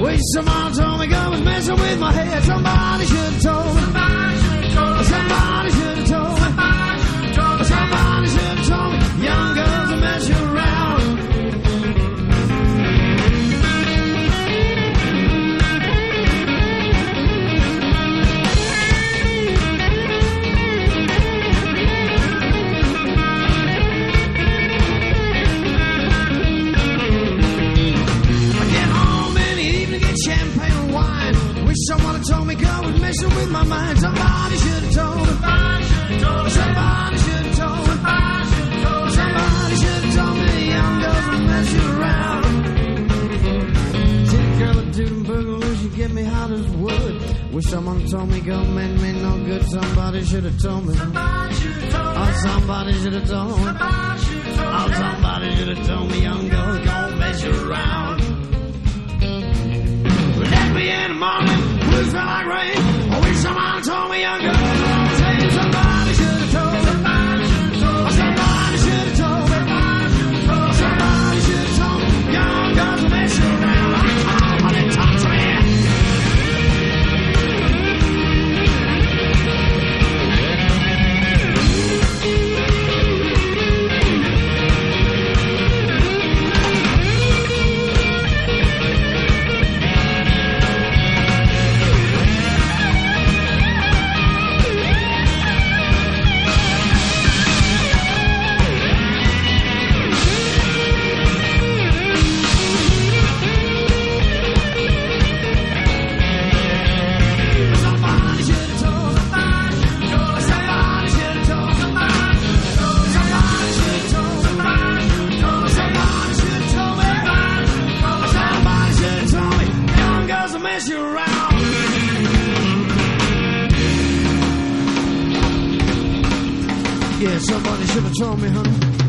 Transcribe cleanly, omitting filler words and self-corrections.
Wish someone told me God was messing with my head. Somebody should have told me. Somebody should have told me. Somebody should have told me. Young girls will mess you around. Champagne and wine. Wish someone had told me God was messing with my mind. Somebody should have told me. Somebody should have told me. Somebody should have told me. Young girls will mess you around. City girl that didn't boogaloo, she get me hot as wood. Wish someone told me God meant me no good. Somebody should have told me. Oh, somebody should have told me. Oh, somebody should have told me. Young girls gon' mess you around. Let me in the morning, blues smell like rain. I wish someone told me young girl. Somebody should have told me. Somebody should have told me. Somebody should have told me. Young girls will mess you around. I didn't talk to me. Yeah, somebody should have told me, honey.